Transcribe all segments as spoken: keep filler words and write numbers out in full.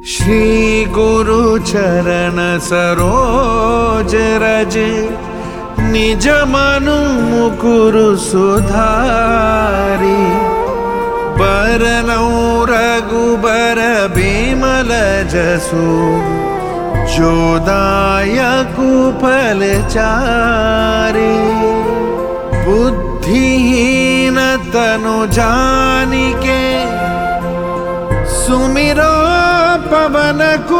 श्री गुरु चरण सरोज रज, निज मनु मुकुरु सुधारी। बरनौ रघुबर बिमल जसु, जो दायकु फलचारि। बुद्धिहीन तनु जानिके, सुमिरो पवन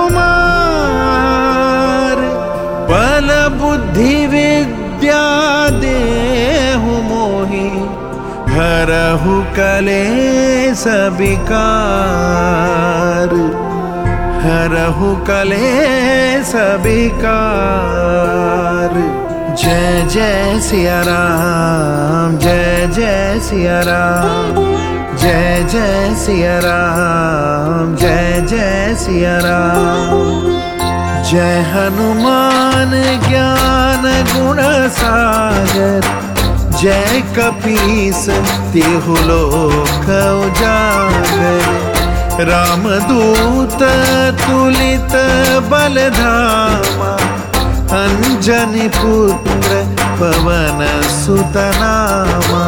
कुमार। बल बुद्धि विद्या देहु मोहि, हरहु कलेश विकार। हरहु कलेश विकार। जय जय सिया राम, जय जय सिया राम, जय जय सिया राम, जय जय सिया राम। जय हनुमान ज्ञान गुण सागर, जय कपीस तिहु लोक उजागर। रामदूत तुलित बलधामा, अंजनी पुत्र पवन सुत नामा।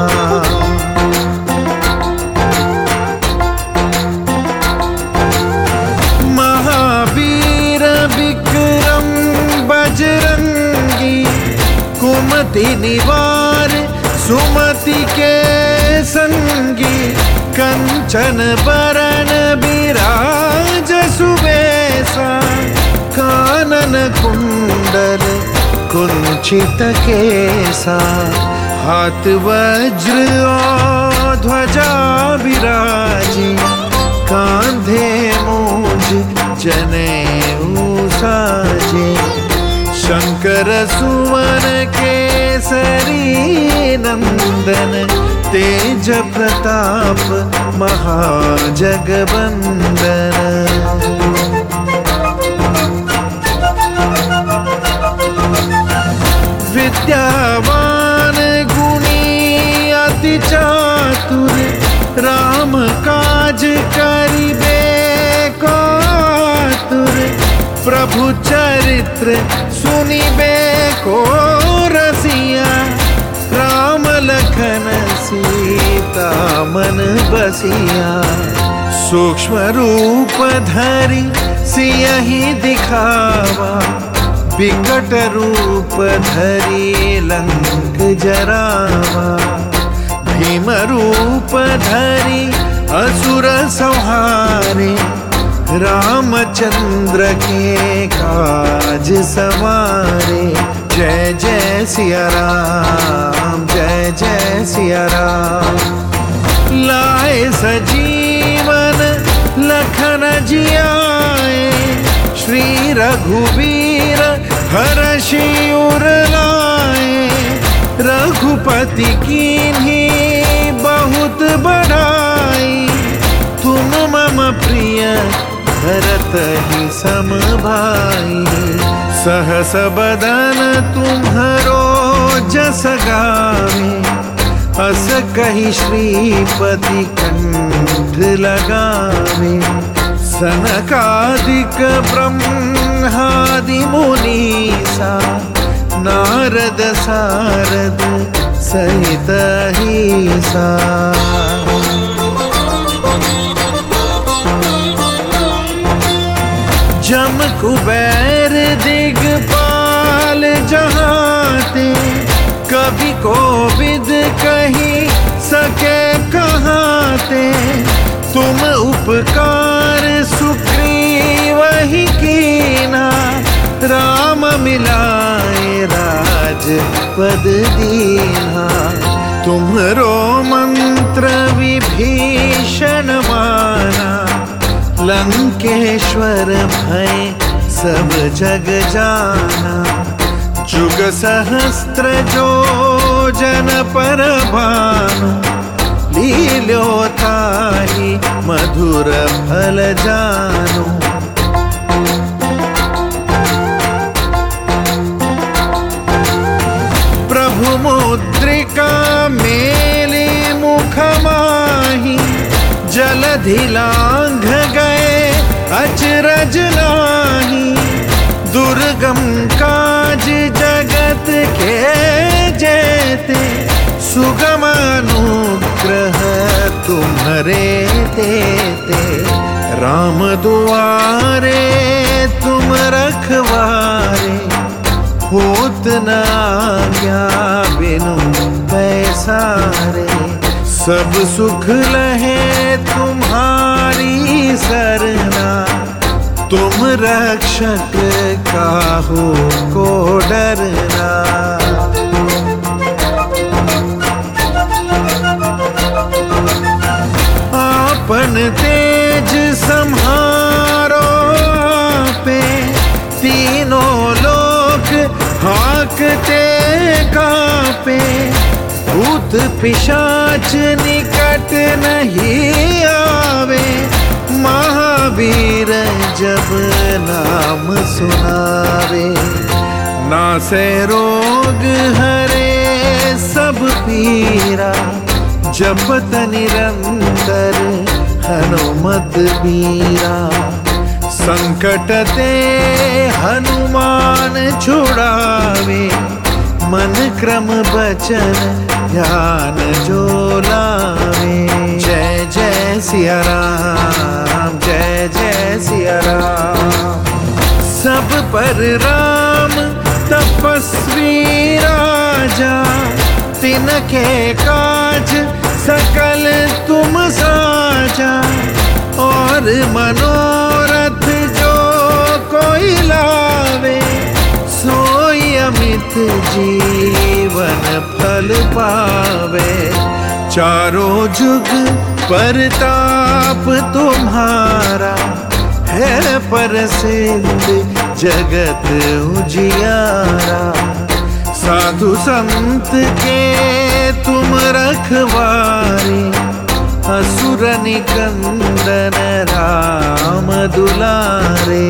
महावीर विक्रम बजरंगी, कुमति निवार सुमति के संगी। कंचन बरन बिराज सुबेसा, कानन कुंडल कुंचित केसा। हाथ वज्र और ध्वजा विराजी, कांधे मूंज जनेऊ साजे। शंकर सुवन केसरी नंदन, तेज प्रताप महाजगवंदन। विद्यावान गुणी अति चातुर, राम काज करिबे को आतुर। प्रभु चरित्र सुनिबे को रसिया, राम लखन सीता मन बसिया। सूक्ष्म रूप धरि सियहि दिखावा, विकट रूप धरि लंक जरावा। भीम रूप धरि असुर संहारे, रामचंद्र के काज सवारे। जय जय सिया राम, जय जय सिया राम। लाए सजीवन लखन जियाए, श्री रघुवीर हरषि उर लाए। रघुपति कीन्ही बहुत बड़ाई, तुम मम प्रिय भरत ही सम भाई। सहस बदन तुम्हरो जस गावे, अस कहि श्रीपति कंठ लगावे। सनकादिक ब्रह्मादि मुनीसा, नारद सारद सहित अहिसा। जम कुबेर दिगपाल जहाते, कवि कोविद कही सके कहाते। तुम उपकार सुग्रीव ही कीना, राम मिलाए राजपद दीना। तुम्हरो मंत्र विभीषण माना, लंकेश्वर भय सब जग जाना। जुग सहस्त्र जो जन पर भानु, लील्योताहि मधुर फल जानु। प्रभु मुद्रिका मेली मुख माहि, जलधि लांघ गए अचरज नाही, दुर्गम काज जगत के जेते, सुगम अनुग्रह तुम्हारे देते। राम दुआरे तुम रखवारे, होत न आज्ञा बिनु पैसारे। सब सुख लहे तुम्हारी सरना, तुम रक्षक काहू को डरना। आपन तेज सम्हारो पे, तीनों लोक हाकते कांपे। भूत पिशाच निकट नहीं आवे, महावीर जब नाम सुनावे। नासे रोग हरे सब पीरा, जपत निरंतर हनुमत बीरा। संकट ते हनुमान छुड़ावे, मन क्रम बचन ध्यान जो लावे। जय जय सिया राम, जय जय सिया राम। सब पर राम तपस्वी राजा, तिनके काज सकल तुम साजा। और मनोरथ जो कोई लावे, सोई अमित जीवन फल पावे। चारों जुग परताप तुम्हारा, है प्रसिद्ध जगत उजियारा। साधु संत के तुम रखवारे, असुर निकंदन राम दुलारे।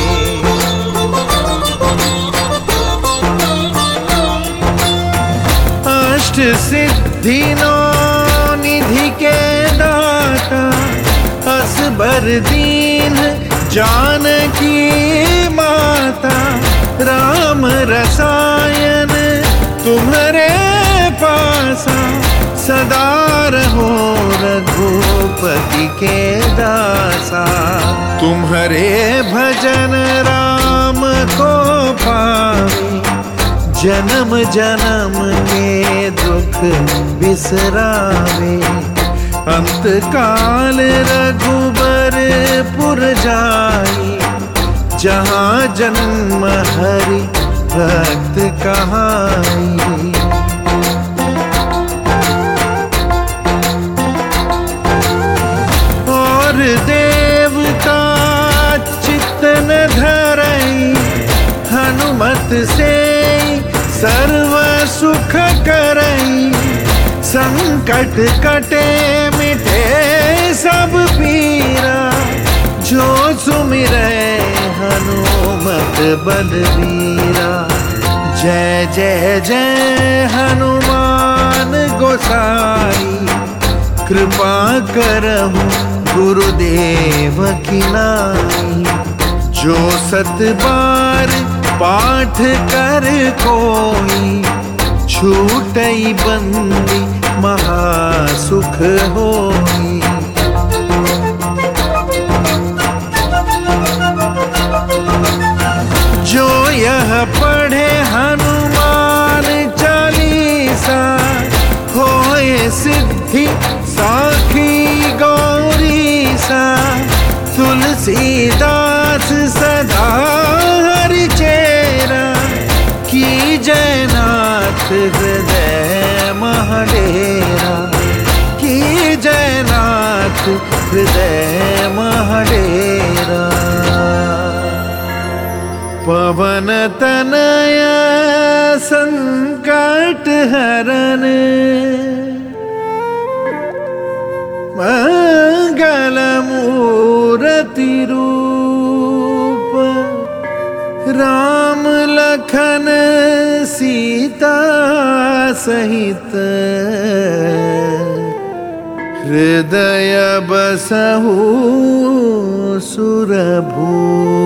अष्ट सिद्धि नौ निधि के दाता, असबर दीन जानकी माता। राम रसायन तुम्हारे पासा, सदा रहो रघुपति के दासा। तुम्हारे भजन राम को पावे, जन्म जन्म के दुख बिसरावे। अंत काल रघुबरपुर जाई, जहाँ जन्म हरि भक्त कहाई। और देवता चित्तन धरई, हनुमत से सर्व सुख करई। संकट कटे मिटे सब पीरा, जो सुमिरै हनुमत बलबीरा। जय जय जय हनुमान गोसाई, कृपा करहु गुरुदेव की नाई। जो सत बार पाठ कर कोई, छूटई बंदी महासुख होई। जो यह पढ़े हनुमान चालीसा, होए सिद्धि साखी गौरीसा। तुलसीदास सदा हरि चेरा, की जयनाथ हृदय महडेरा। की जयनाथ हृदय महडेरा। पवन तनय संकट हरन, मंगल मूर्ति रूप। राम लखन सीता सहित, हृदय बसहु सुरभूप।